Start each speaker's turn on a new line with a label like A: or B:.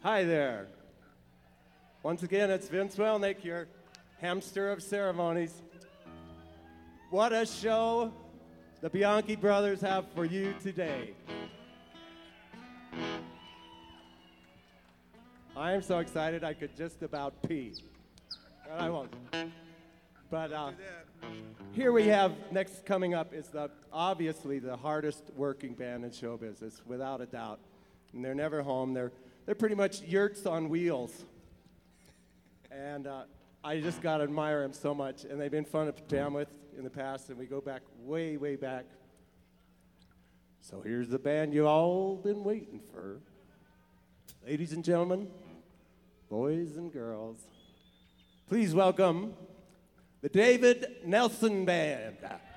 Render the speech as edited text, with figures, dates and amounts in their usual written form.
A: Hi there. Once again, it's Vince Welnick, your hamster of ceremonies. What a show the Bianchi brothers have for you today. I am so excited I could just about pee. But I won't. But here we have, next coming up is obviously the hardest working band in show business, without a doubt. And they're never home. They're pretty much yurts on wheels. And I just got to admire them so much. And they've been fun to jam with in the past, and we go back way, way back. So here's the band you all been waiting for. Ladies and gentlemen, boys and girls, please welcome the David Nelson Band.